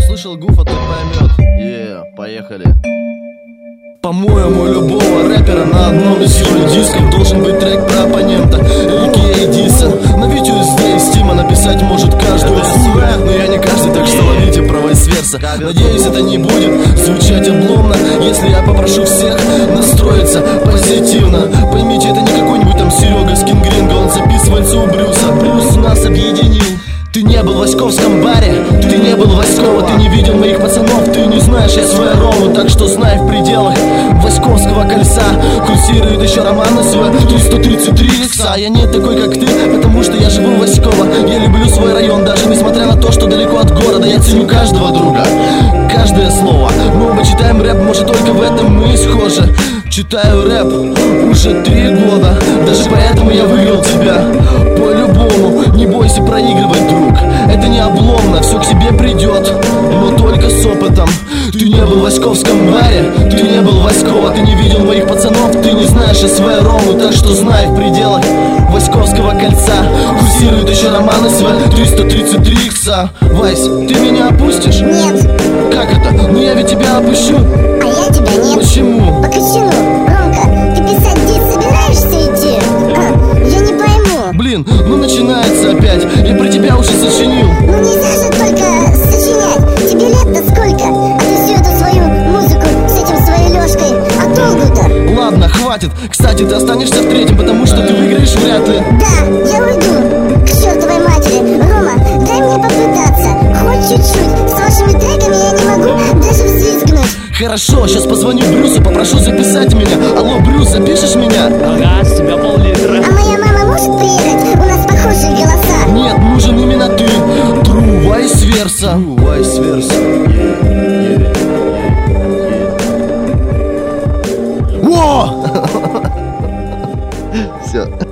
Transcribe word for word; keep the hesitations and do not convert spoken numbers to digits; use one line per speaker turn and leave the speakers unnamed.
слышал Гуфа, тот поймет. Е, поехали. По-моему, любого рэпера на одном из его дисков должен быть трек про оппонента, а ка а. Диса. На видео здесь Тима написать может каждую свою, но я не каждый, так что ловите про вайс-верса. Надеюсь, это не будет звучать обломно, если я попрошу всех настроиться позитивно. Поймите, это не какой-нибудь там Серега Скингринго, он записывается у Брюса. Брюс нас объединил. Ты не был в Васьковском баре, ты не был Васькова, ты не видел моих пацанов, ты не знаешь я свою рому, так что знай в пределах Васьковского кольца курсирует еще роман свой триста тридцать три икса. Я не такой, как ты, потому что я живу в Васьково. Я люблю свой район, даже несмотря на то, что далеко от города. Я ценю каждого друга, каждое слово. Мы оба читаем рэп, может только в этом мы и схожи. Читаю рэп уже три года, даже поэтому я выиграл тебя. По-любому, не бойся проигрывать, друг. Это не обломно, все к тебе придет, но только с опытом. Ты не был в Васьковском баре, ты не был Васькова, ты не видел моих пацанов, ты не знаешь о своей рому, так что знай в пределах Васьковского кольца курсирует еще роман СВ триста тридцать три икса. Вайс, ты меня опустишь?
Нет.
Как это? Ну я ведь тебя опущу.
А я тебя нет.
Почему?
По кочану. Ромка, ты писать диск собираешься идти? А, я не пойму.
Блин, ну начинается опять. Я про тебя уже сочинил.
Ну нельзя же только сочинять. Тебе лет-то сколько? А ты всю эту свою музыку с этим своей Лёшкой. А толку-то?
Ладно, хватит. Кстати, ты останешься в третьем, потому что ты выиграешь вряд ли.
Да, я уйду. К чертовой матери. Рома, дай мне попытаться. Хоть чуть-чуть. С вашими треками я не могу даже взвизгнуть.
Хорошо, сейчас позвоню Брюсу, попрошу записать меня. Алло, Брюс, запишешь меня?
Ага, с тебя пол-литра.
А моя мама может приехать? У нас похожие голоса.
Нет, нужен именно ты. True vice versa. True vice versa. Во! Все.